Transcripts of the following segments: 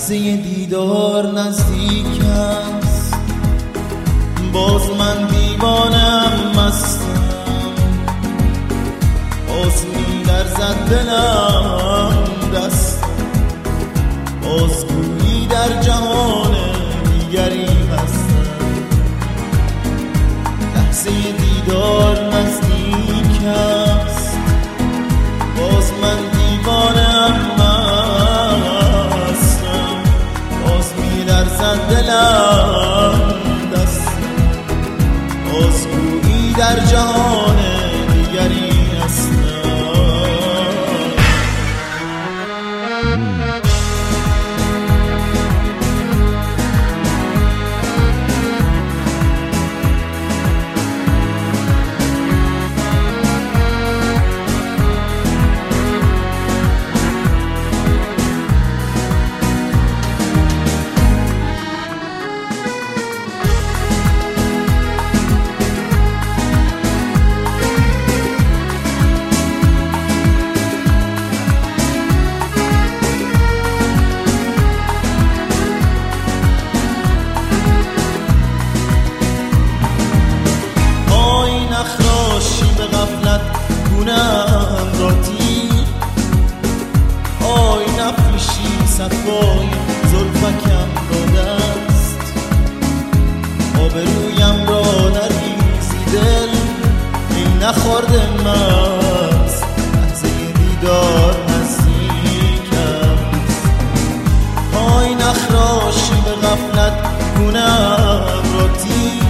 لحظه دیدار نزدیک است، باز من دیوانم مستم، باز می‌لرزد دلم دست، باز گویی در جهان دیگری هستم. لحظه دیدار نزدیک است، باز من دیوانم مستم، باز می‌لرزد دلم دست، باز گویی در جهان دیگری هستم. گونم را تیر، آی نفروشی صفای زلفکم را دست، آبرویم را نریزی دل ای نخورده مست. لحظه دیدار نزدیک است، آی نخراشی به غفلت گونم را تیر،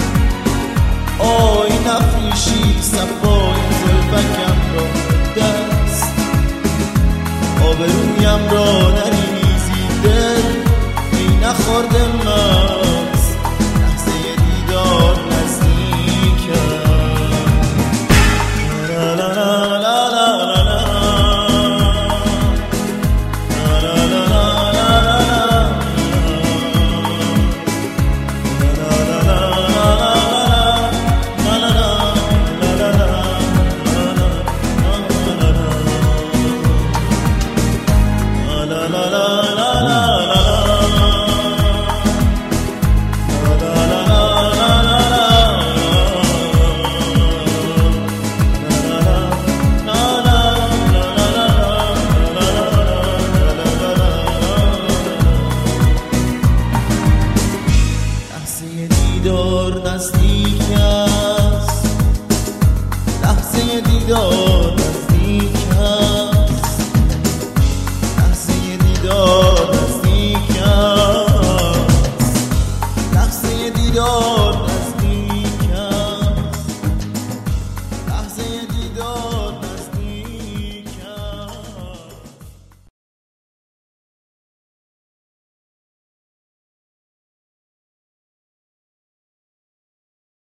آی نفروشی صفای زلفکم را دست، آبرویم را نریزی دل ای نخورده مست. لحظه دیدار نزدیک است. لا لا لا لا لا لا دیدار نزدیک